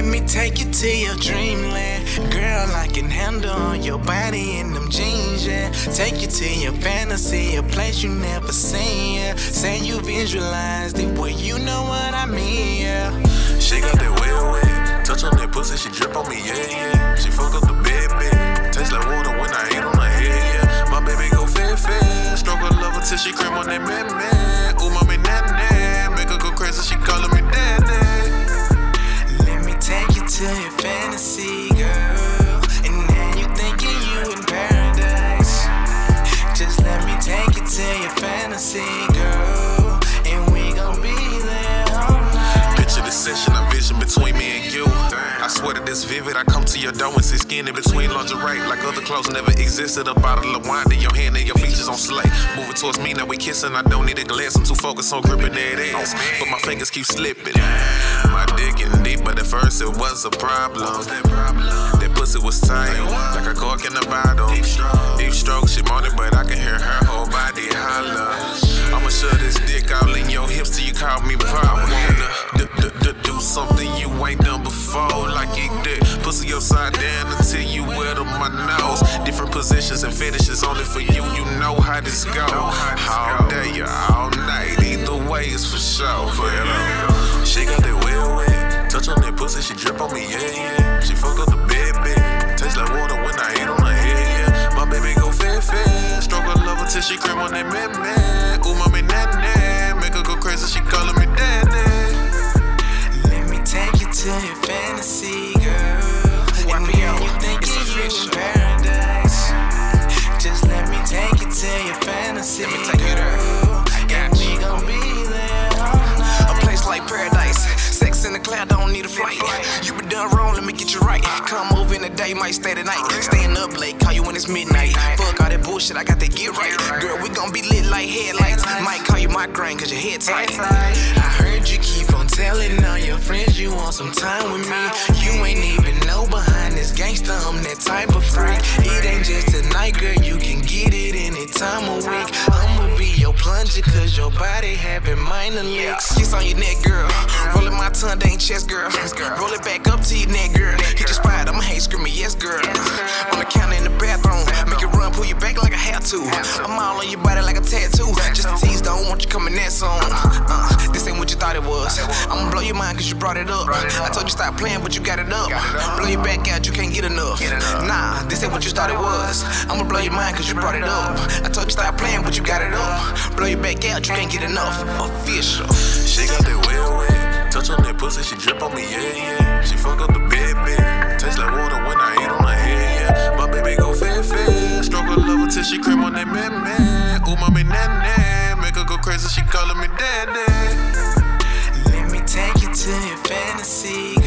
me take you to your dreamland. Girl, I can handle your body in them jeans, yeah. Take you to your fantasy, a place you never seen, yeah. Say you visualized it, well, you know what I mean, yeah. She got that wet. Touch on that pussy, she drip on me, yeah. She fuck up the bed. Tastes like water when I eat on her head, yeah. My baby go fast. Stroke her lover till she cream on that man. Ooh, mommy, nanny. Make her go crazy, she callin' me daddy. Take you to your fantasy, girl. And now you thinking you in paradise. Just let me take you to your fantasy, girl. And we gon' be there all night. Picture the session, I vision between me and you. I swear that it's vivid. I come to your door and see skin in between lingerie. Like other clothes never existed. A bottle of wine in your hand and your features on slate. Moving towards me, now we kissing. I don't need a glance. I'm too focused on gripping that ass, but my fingers keep slipping. My dick in deep, but at first it was a problem. That pussy was tight, like a cork in the bottle. Deep stroke, she moaning, but I can hear her whole body holler. I'ma shove this dick all in your hips till you call me pop. Wanna do something you ain't done before, like eat that pussy upside down until you wet up my nose. Different positions and fetishes only for you. You know how this go. All day or all night, either way it's for sure. She got that wet. Touch on that pussy, she drip on me, yeah. She fuck up the bed. Tastes like water when I eat on her head, yeah. My baby go fast. Stroke her lover till she cream on that man. Ooh, mommy, nanny. Make her go crazy, she callin' me daddy. Let me take you to your fantasy, girl. And now you thinking you in paradise. Just let me take you to your fantasy, girl. And we gon' be there all night. A place like paradise. Sex in the cloud, don't need a flight. You been done wrong, let me get you right. Come over in the day, might stay the night. Staying up late, call you when it's midnight. Fuck all that bullshit, I got that get right. Girl, we gon' be lit like headlights. Might call you migraine, cause your head tight. I heard you keep on telling all your friends you want some time with me. You ain't even know behind this gangster, I'm that type of freak. It ain't just tonight, girl, you can get it any time of week. I'ma be your plunger, cause your body having minor leaks. Kiss on your neck, girl. Rolling my tongue, they ain't chest, girl. Roll it back up to your neck, girl. Hit your spot, I'ma hate screaming, yes, girl. On the counter in the bathroom, make it run, pull you back like I have to. I'm all on your body like a tattoo. Just a tease, don't want you coming that soon. This ain't what you thought it was. I'ma blow your mind cause you brought it up. I told you stop playing, but you got it up. Blow your back out, you can't get enough. Nah, this ain't what you thought it was. I'ma blow your mind cause you brought it up. I told you stop playing, but you got it up. Blow your back out, you can't get enough. Official. She got that wet. Touch on that pussy, she drip on me, yeah. She fuck up the bed. Tastes like water when I eat on her head, yeah. My baby go fast. Stroke her lover till she cream on that man. Ooh, mommy, nanny. Make her go crazy, she callin' me daddy. Let me take you to your fantasy,